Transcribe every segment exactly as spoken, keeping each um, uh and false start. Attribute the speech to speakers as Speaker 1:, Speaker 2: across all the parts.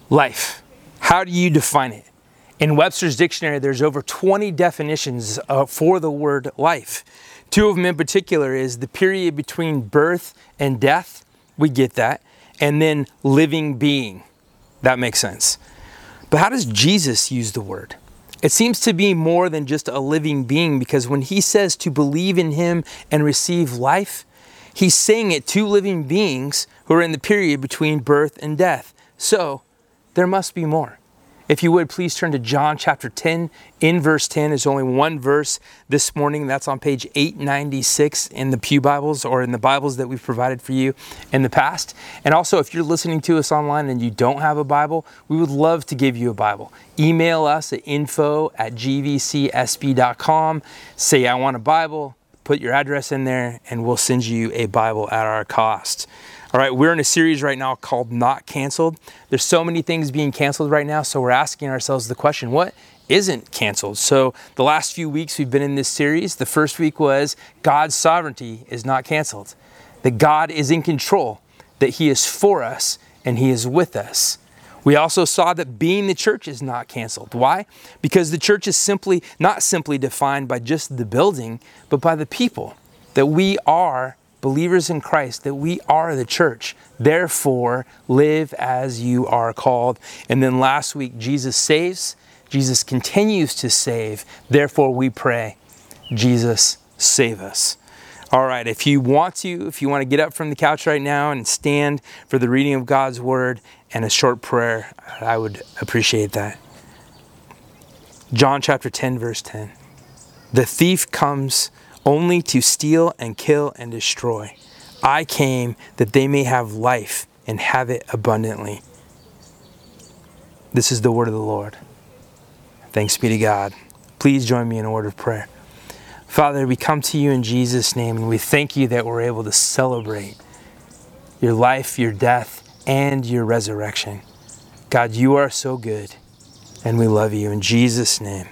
Speaker 1: Life. How do you define it? In Webster's dictionary, there's over twenty definitions uh, for the word life. Two of them in particular is the period between birth and death. We get that. And then living being. That makes sense. But how does Jesus use the word? It seems to be more than just a living being, because when he says to believe in him and receive life, he's saying it to living beings who are in the period between birth and death. So there must be more. If you would, please turn to John chapter ten. In verse ten is only one verse this morning. That's on page eight ninety-six in the Pew Bibles, or in the Bibles that we've provided for you in the past. And also, if you're listening to us online and you don't have a Bible, we would love to give you a Bible. Email us at info at g v c s b dot com. Say, I want a Bible. Put your address in there, and we'll send you a Bible at our cost. All right, we're in a series right now called Not Canceled. There's so many things being canceled right now, so we're asking ourselves the question, what isn't canceled? So the last few weeks we've been in this series. The first week was God's sovereignty is not canceled. That God is in control, that he is for us, and he is with us. We also saw that being the church is not canceled. Why? Because the church is simply not simply defined by just the building, but by the people. That we are believers in Christ, that we are the church. Therefore, live as you are called. And then last week, Jesus saves. Jesus continues to save. Therefore, we pray, Jesus, save us. All right, if you want to, if you want to get up from the couch right now and stand for the reading of God's word and a short prayer, I would appreciate that. John chapter ten, verse ten. The thief comes only to steal and kill and destroy. I came that they may have life and have it abundantly. This is the word of the Lord. Thanks be to God. Please join me in a word of prayer. Father, we come to you in Jesus' name, and we thank you that we're able to celebrate your life, your death, and your resurrection. God, you are so good, and we love you. In Jesus' name,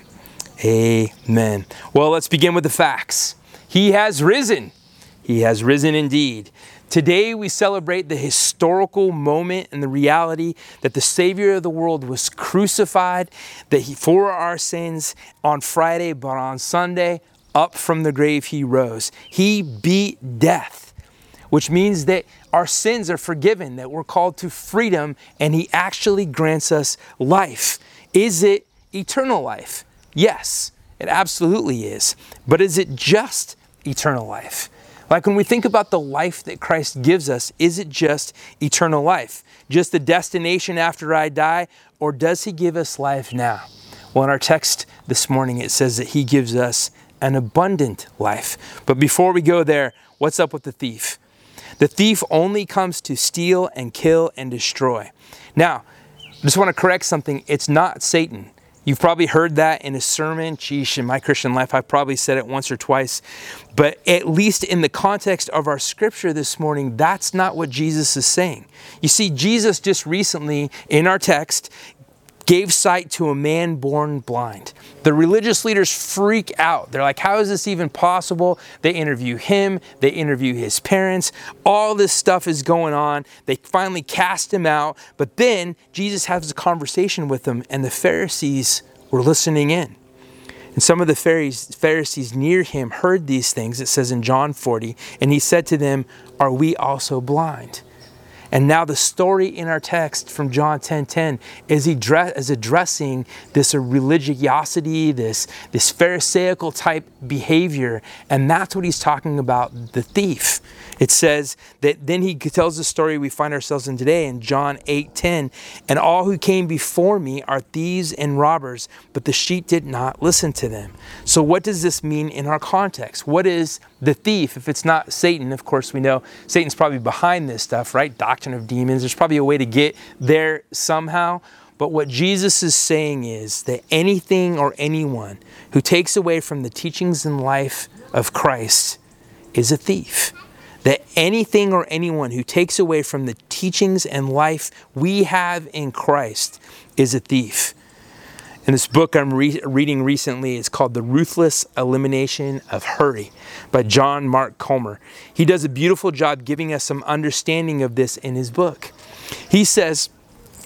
Speaker 1: amen. Well, let's begin with the facts. He has risen. He has risen indeed. Today we celebrate the historical moment and the reality that the Savior of the world was crucified, that he, for our sins on Friday, but on Sunday, up from the grave he rose. He beat death, which means that our sins are forgiven, that we're called to freedom, and he actually grants us life. Is it eternal life? Yes, it absolutely is. But is it just eternal life? Like when we think about the life that Christ gives us, is it just eternal life? Just the destination after I die? Or does he give us life now? Well, in our text this morning, it says that he gives us an abundant life. But before we go there, what's up with the thief? The thief only comes to steal and kill and destroy. Now, I just want to correct something. It's not Satan. You've probably heard that in a sermon. Sheesh, in my Christian life, I've probably said it once or twice. But at least in the context of our scripture this morning, that's not what Jesus is saying. You see, Jesus just recently, in our text, gave sight to a man born blind. The religious leaders freak out. They're like, how is this even possible? They interview him. They interview his parents. All this stuff is going on. They finally cast him out. But then Jesus has a conversation with them, and the Pharisees were listening in. And some of the Pharisees near him heard these things, it says in John forty, and he said to them, are we also blind? And now the story in our text from John ten ten is, he dress, is addressing this religiosity, this, this Pharisaical type behavior. And that's what he's talking about, the thief. It says that then he tells the story we find ourselves in today in John eight ten. And all who came before me are thieves and robbers, but the sheep did not listen to them. So what does this mean in our context? What is the thief? If it's not Satan, of course we know Satan's probably behind this stuff, right? Doctrine of demons. There's probably a way to get there somehow. But what Jesus is saying is that anything or anyone who takes away from the teachings and life of Christ is a thief. That anything or anyone who takes away from the teachings and life we have in Christ is a thief. And this book I'm re- reading recently is called The Ruthless Elimination of Hurry by John Mark Comer. He does a beautiful job giving us some understanding of this in his book. He says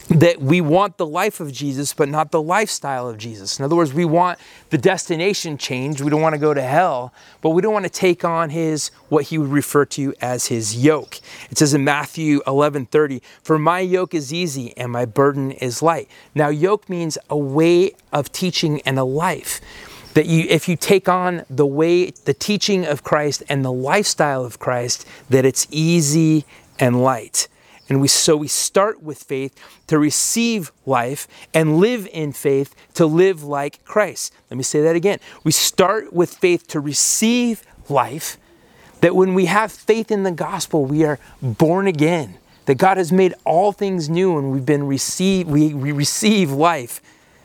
Speaker 1: that we want the life of Jesus, but not the lifestyle of Jesus. In other words, we want the destination change. We don't want to go to hell, but we don't want to take on his, what he would refer to as his yoke. It says in Matthew eleven thirty, "For my yoke is easy and my burden is light." Now, yoke means a way of teaching and a life. That you, if you take on the way, the teaching of Christ and the lifestyle of Christ, that it's easy and light. And we so we start with faith to receive life and live in faith to live like Christ. Let me say that again. We start with faith to receive life, that when we have faith in the gospel, we are born again, that God has made all things new and we've been received, we, we receive life.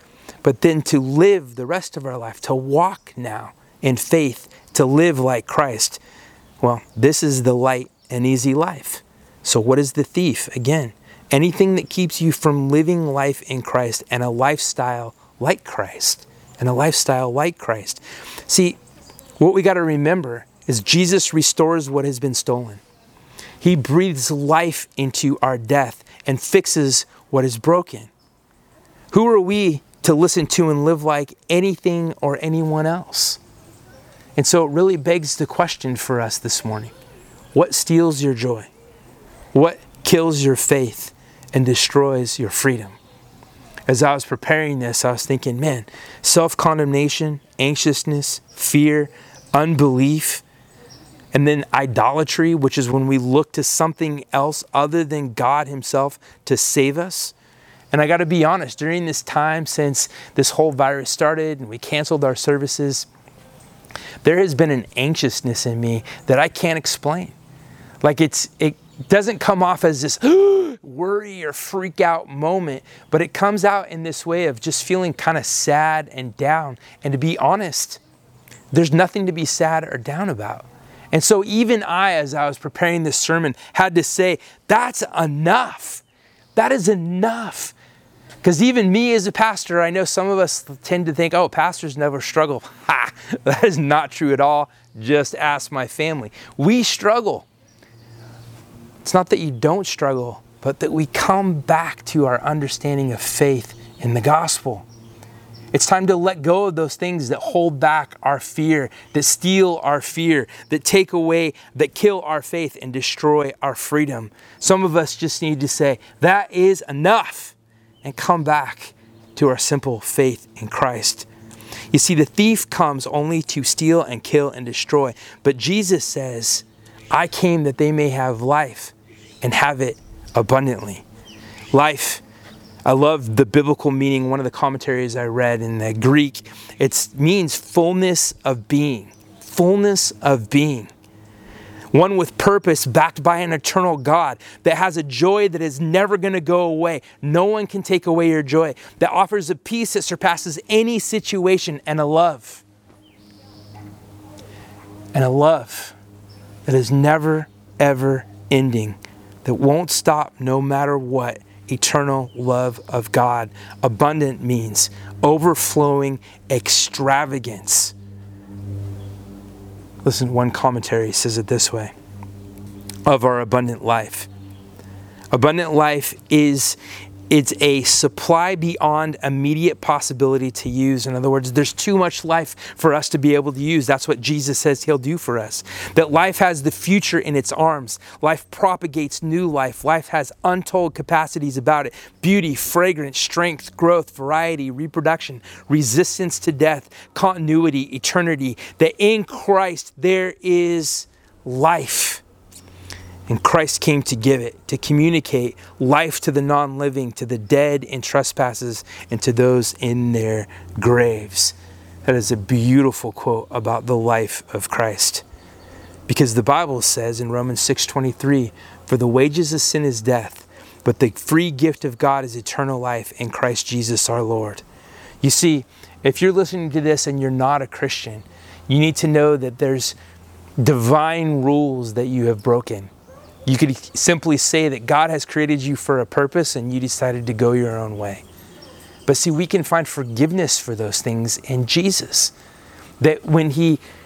Speaker 1: But then to live the rest of our life, to walk now in faith, to live like Christ. Well, this is the light and easy life. So what is the thief? Again, anything that keeps you from living life in Christ and a lifestyle like Christ. And a lifestyle like Christ. See, what we got to remember is Jesus restores what has been stolen. He breathes life into our death and fixes what is broken. Who are we to listen to and live like anything or anyone else? And so it really begs the question for us this morning. What steals your joy? What kills your faith and destroys your freedom? As I was preparing this, I was thinking, man, self-condemnation, anxiousness, fear, unbelief, and then idolatry, which is when we look to something else other than God himself to save us. And I got to be honest, during this time since this whole virus started and we canceled our services, there has been an anxiousness in me that I can't explain. Like it's, it doesn't come off as this worry or freak out moment, but it comes out in this way of just feeling kind of sad and down. And to be honest, there's nothing to be sad or down about. And so even I, as I was preparing this sermon, had to say, that's enough. That is enough. Because even me as a pastor, I know some of us tend to think, oh, pastors never struggle. Ha! That is not true at all. Just ask my family. We struggle. It's not that you don't struggle, but that we come back to our understanding of faith in the gospel. It's time to let go of those things that hold back our fear, that steal our fear, that take away, that kill our faith and destroy our freedom. Some of us just need to say, that is enough, and come back to our simple faith in Christ. You see, the thief comes only to steal and kill and destroy, but Jesus says, I came that they may have life and have it abundantly. Life, I love the biblical meaning. One of the commentaries I read in the Greek, it means fullness of being. Fullness of being. One with purpose, backed by an eternal God that has a joy that is never going to go away. No one can take away your joy. That offers a peace that surpasses any situation, and a love. And a love that is never, ever ending. That won't stop no matter what. Eternal love of God. Abundant means overflowing extravagance. Listen, one commentary says it this way of our abundant life. Abundant life is it's a supply beyond immediate possibility to use. In other words, there's too much life for us to be able to use. That's what Jesus says he'll do for us. That life has the future in its arms. Life propagates new life. Life has untold capacities about it. Beauty, fragrance, strength, growth, variety, reproduction, resistance to death, continuity, eternity. That in Christ there is life. And Christ came to give it, to communicate life to the non-living, to the dead in trespasses, and to those in their graves. That is a beautiful quote about the life of Christ. Because the Bible says in Romans six twenty-three, for the wages of sin is death, but the free gift of God is eternal life in Christ Jesus our Lord. You see, if you're listening to this and you're not a Christian, you need to know that there's divine rules that you have broken. You could simply say that God has created you for a purpose and you decided to go your own way. But see, we can find forgiveness for those things in Jesus. That when he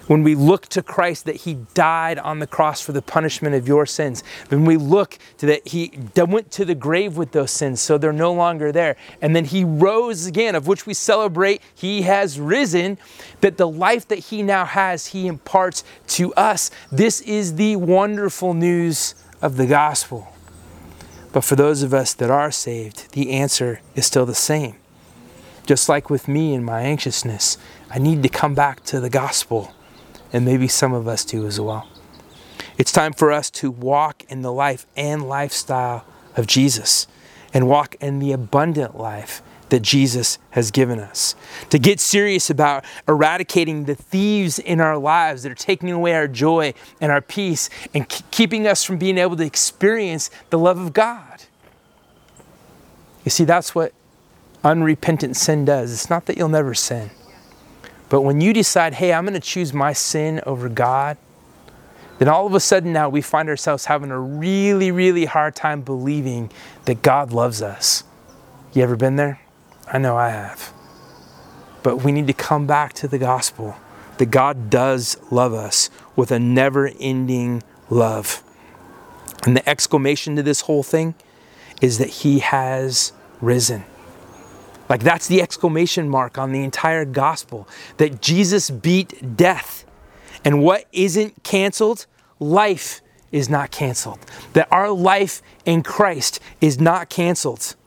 Speaker 1: When we look to Christ, that he died on the cross for the punishment of your sins. When we look to that he went to the grave with those sins, so they're no longer there. And then he rose again, of which we celebrate he has risen, that the life that he now has, he imparts to us. This is the wonderful news of the gospel. But for those of us that are saved, the answer is still the same. Just like with me and my anxiousness, I need to come back to the gospel. And maybe some of us do as well. It's time for us to walk in the life and lifestyle of Jesus and walk in the abundant life that Jesus has given us. To get serious about eradicating the thieves in our lives that are taking away our joy and our peace and k- keeping us from being able to experience the love of God. You see, that's what unrepentant sin does. It's not that you'll never sin. But when you decide, hey, I'm going to choose my sin over God, then all of a sudden now we find ourselves having a really, really hard time believing that God loves us. You ever been there? I know I have. But we need to come back to the gospel that God does love us with a never-ending love. And the exclamation to this whole thing is that he has risen. Like that's the exclamation mark on the entire gospel, that Jesus beat death. And what isn't canceled? Life is not canceled. That our life in Christ is not canceled.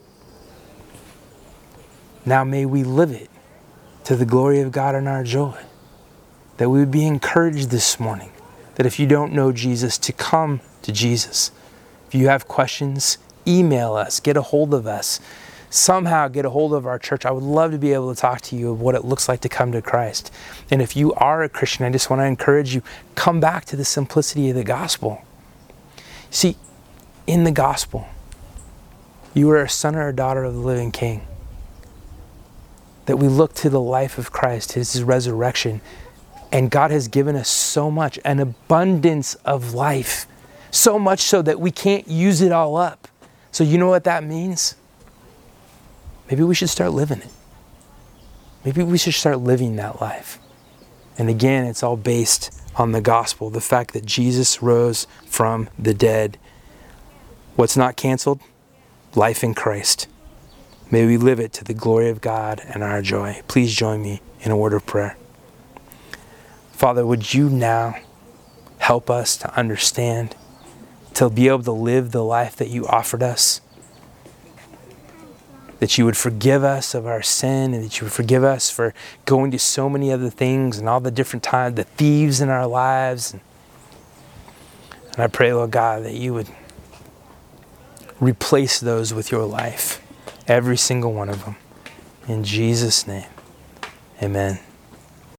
Speaker 1: Now may we live it to the glory of God and our joy. That we would be encouraged this morning, that if you don't know Jesus, to come to Jesus. If you have questions, email us, get a hold of us. Somehow get a hold of our church. I would love to be able to talk to you of what it looks like to come to Christ. And if you are a Christian, I just want to encourage you, come back to the simplicity of the gospel. See, in the gospel, you are a son or a daughter of the living King. That we look to the life of Christ, his resurrection, and God has given us so much, an abundance of life. So much so that we can't use it all up. So you know what that means? Maybe we should start living it. Maybe we should start living that life. And again, it's all based on the gospel, the fact that Jesus rose from the dead. What's not canceled? Life in Christ. May we live it to the glory of God and our joy. Please join me in a word of prayer. Father, would you now help us to understand, to be able to live the life that you offered us? That you would forgive us of our sin, and that you would forgive us for going to so many other things and all the different times, the thieves in our lives. And I pray, Lord God, that you would replace those with your life, every single one of them. In Jesus' name, amen.